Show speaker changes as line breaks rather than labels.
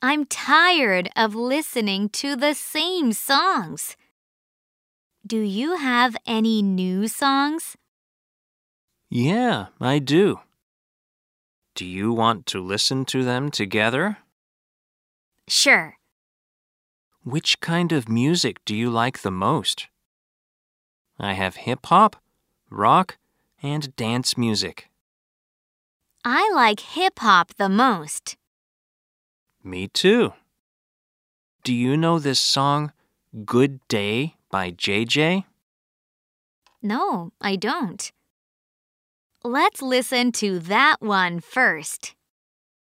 I'm tired of listening to the same songs. Do you have any new songs?
Yeah, I do. Do you want to listen to them together?
Sure.
Which kind of music do you like the most? I have hip-hop, rock, and dance music.
I like hip-hop the most.
Me too. Do you know this song, Good Day by JJ?
No, I don't. Let's listen to that one first.